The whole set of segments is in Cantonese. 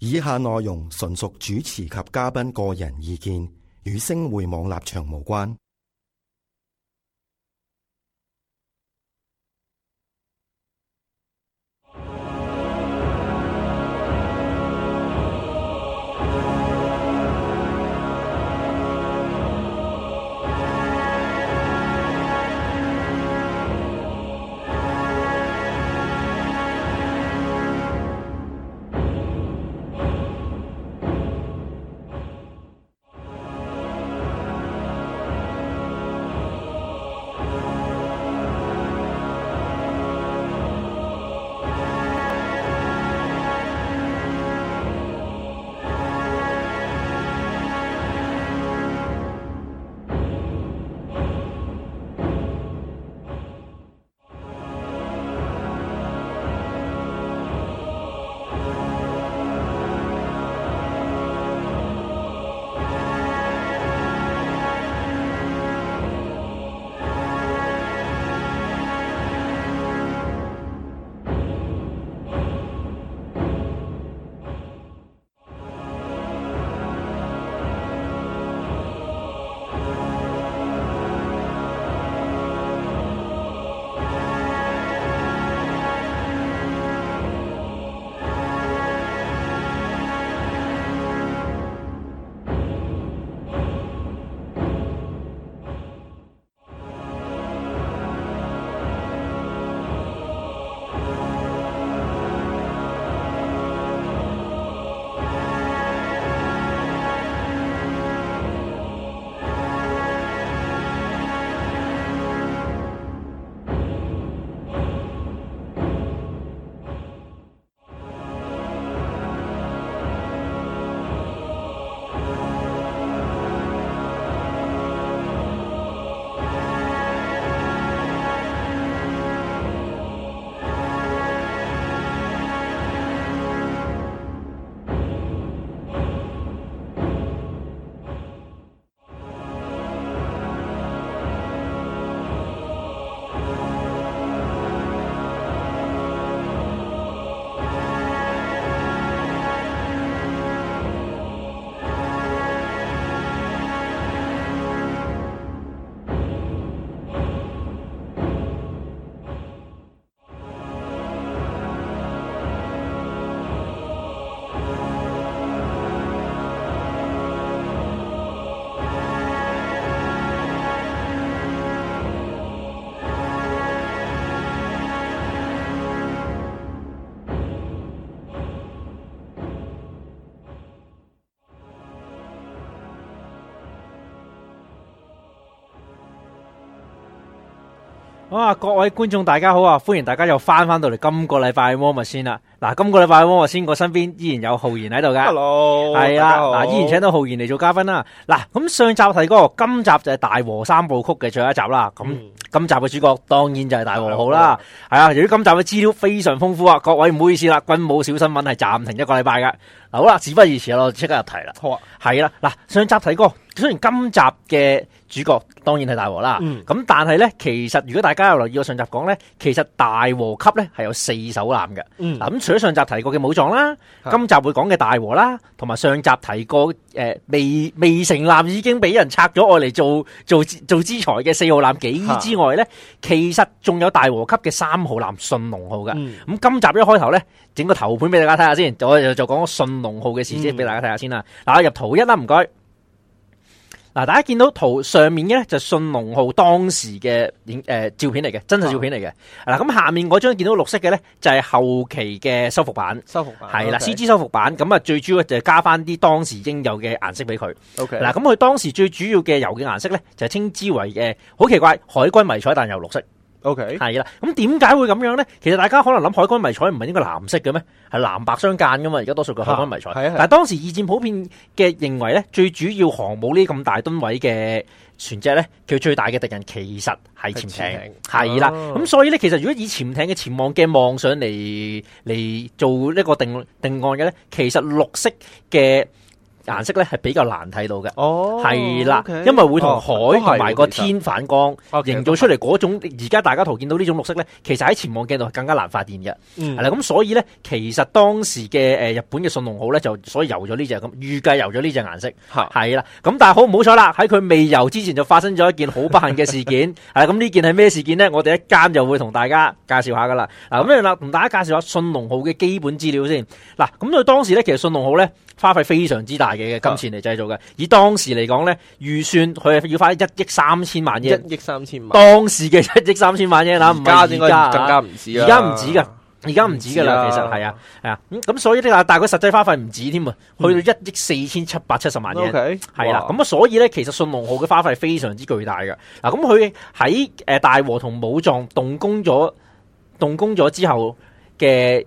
以下內容純屬主持及嘉賓個人意見，與星匯網立場無關。 各位觀眾大家好啊！歡迎大家又翻到嚟今個禮拜魔物先啦。嗱，今個禮拜魔物先，我身邊依然有浩然喺度噶。 Hello， 係啦，嗱，依然請到浩然嚟做嘉賓啦。嗱，咁上集提過，今集就係大和三部曲嘅最後一集啦。咁今集嘅主角當然就係大和號啦。係啊，由於今集嘅資料非常豐富啊，各位唔好意思啦，軍武小新聞係暫停一個禮拜噶。嗱，好啦，事不宜遲啦，我即刻入題啦。 好啊， 係啦，嗱，上集提過，雖然今集嘅主角當然係大和啦，咁但係咧，其實如果大家有留意我上集講咧，其實大和級咧係有4艘艦嘅。嗱，咁除咗上集提過嘅武藏啦，今集會講嘅大和啦，同埋上集提過未成艦已經俾人拆咗愛嚟做資材嘅4號艦紀伊之外咧，其實仲有大和級嘅3號艦順龍號嘅。咁今集一開頭咧，整個頭盤俾大家睇下先，我就講個順龍號嘅事蹟俾大家睇下先啦。嗱，入圖一啦，唔該。嗱，大家見到圖上面嘅咧就順龍號當時嘅照片嚟嘅，真實照片嚟嘅。嗱，咁下面嗰張見到綠色嘅咧就係後期嘅修復版，係啦，CG 修復版。咁啊，最主要就係加翻啲當時應有嘅顏色俾佢。嗱，咁佢當時最主要嘅油嘅顏色咧就係稱之為好奇怪，海軍迷彩但又綠色。係啦，咁點解會咁樣咧？其實大家可能諗海軍迷彩唔係應該藍色嘅咩？係藍白相間噶嘛？而家多數嘅海軍迷彩，但係當時二戰普遍嘅認為咧，最主要航母呢咁大噸位嘅船隻咧，佢最大嘅敵人其實係潛艇，係啦。咁所以咧，其實如果以潛艇嘅潛望鏡望上嚟做呢個定案嘅咧，其實綠色嘅顏色咧係比較難睇到嘅。 哦， 係啦， okay 因為會同海哦同埋個天反光， 其實營造出嚟嗰種而家大家圖見到呢種綠色咧，其實喺潛望鏡度係更加難發現嘅。係啦，咁所以咧，其實當時嘅日本嘅信濃號咧，就所以油咗呢隻咁，預計油咗呢隻顏色係啦。咁但係好唔好彩啦，喺佢未油之前就發生咗一件好不幸嘅事件。係啦，咁呢件係咩事件咧？我哋一間就會同大家介紹下噶啦。嗱，咁樣啦，同大家介紹下信濃號嘅基本資料先。嗱，咁佢當時咧，其實信濃號咧花費非常之大嘅金錢嚟製造嘅。以當時嚟講咧，預算佢係要花1億3千萬yen。 1億3千萬。 當時嘅1億3千萬yen啦，唔係而家更加唔止啊！ 而家唔止噶。而家唔止噶啦，其實係啊，咁所以咧，但係佢實際花費唔止添啊，去到1億4770萬yen，係啦，咁啊，所以咧，其實信濃號嘅花費非常之巨大嘅。嗱，咁佢喺大和同武藏動工咗之後嘅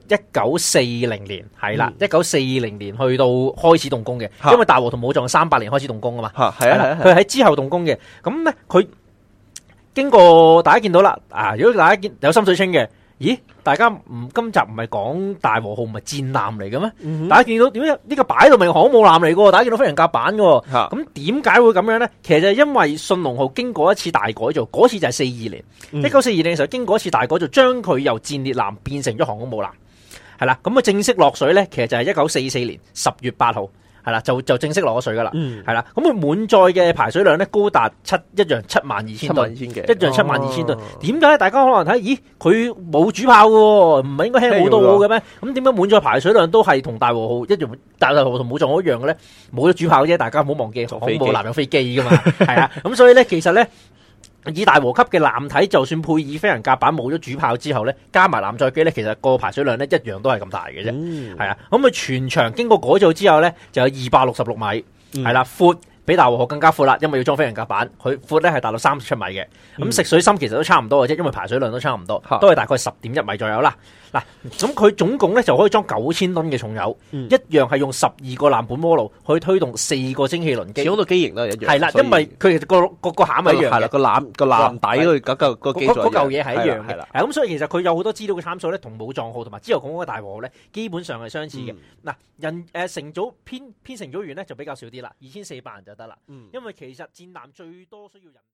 1940年，係啦，1940年去到開始動工嘅，因為大和同武藏300年開始動工啊嘛，係啊，佢喺之後動工嘅，咁咧佢經過大家見到啦，如果大家有心水清嘅。咦，大家今集唔係講大和號唔係戰艦嚟嘅咩？大家見到點解呢個擺到明航母艦嚟嘅？大家見到飛行甲板嘅，咁點解會咁樣咧？其實就係因為信濃號經過一次大改造，嗰次就係42年，1942年嘅時候經過一次大改造，將佢由戰列艦變成咗航空母艦，係啦，咁啊正式落水咧，其實就係1944年10月8號。係啦，就正式落咗水噶啦，係啦，咁佢滿載嘅排水量咧高達一樣72000噸，一樣72000噸。點解大家可能睇，咦，佢冇主炮嘅，唔係應該輕好多嘅咩？咁點解滿載排水量都係同大和號一樣，大和號同武藏號一樣嘅咧？冇咗主炮啫，大家唔好忘記航母艦有飛機噶嘛，係啊，咁所以咧，其實咧。以大和級嘅艦體，就算配以飛行甲板冇咗主炮之後咧，加埋艦載機咧，其實個排水量咧一樣都係咁大嘅啫。係啊，咁佢全長經過改造之後咧，就有266米，係啦，闊比大和號更加闊啦，因為要裝飛行甲板，佢闊咧係達到37米嘅。咁食水深其實都差唔多嘅啫，因為排水量都差唔多，都係大概10.1米左右啦。嗱，咁佢總共咧就可以裝9000噸嘅重油，一樣係用12個藍本鍋爐去推動4個蒸汽輪機， 好多機型都係一樣。 係啦，因為佢其實個餡係一樣嘅， 係啦，個艦底嗰嚿嘢係一樣嘅。咁所以其實佢有好多資料嘅參數咧，同武藏號同埋之後講嗰個大和號咧，基本上係相似嘅。嗱，乘組編乘組員咧就比較少啲啦，2400人就得啦。因為其實戰艦最多需要人。